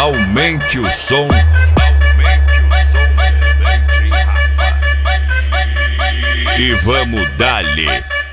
Aumente o som. E vamos dali.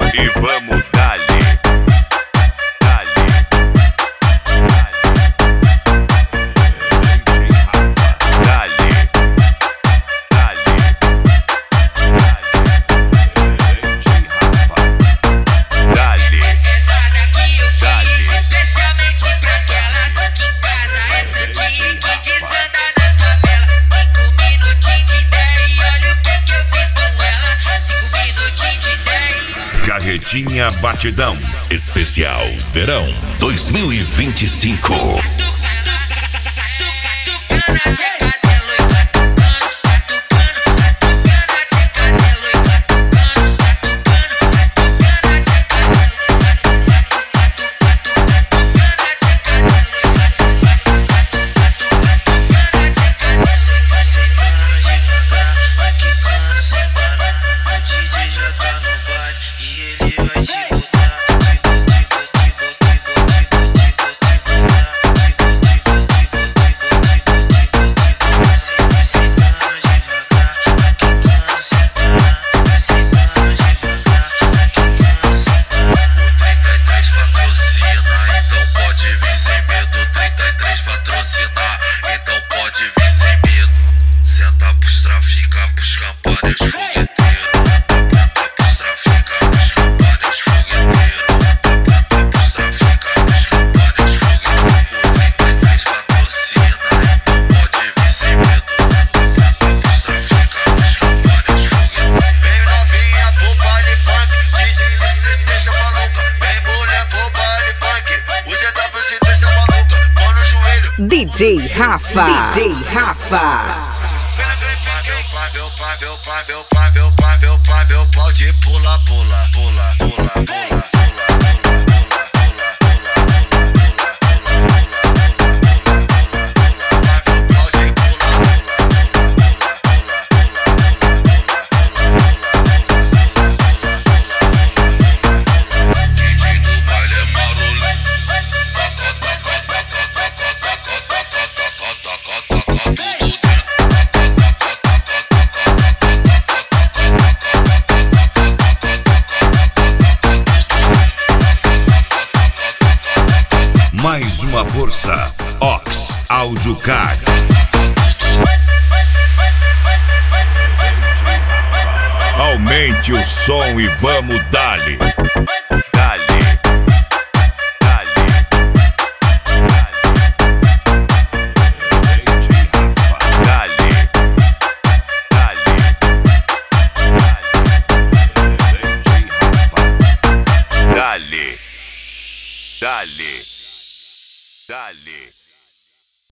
Carretinha Batidão Especial Verão 2025. Então pode vir sem medo. Senta pros trafica, pros campanhas fogueteiro. Senta pros trafica, pros campanhas fogueteiro. Senta pros trafica, pros campanhas fogueteiro. O 33 patrocina, então pode vir sem medo. Senta pros trafica, pros campanhas fogueteiro. Vem novinha pro baile funk, DJ deixa maluca. Vem mulher pro baile funk, o ZW te deixa maluca. Mão no joelho. DJ Rafa. Meu pode pula. Mais uma força. Ox Audio Card. Aumente o som e vamos dali. Dale.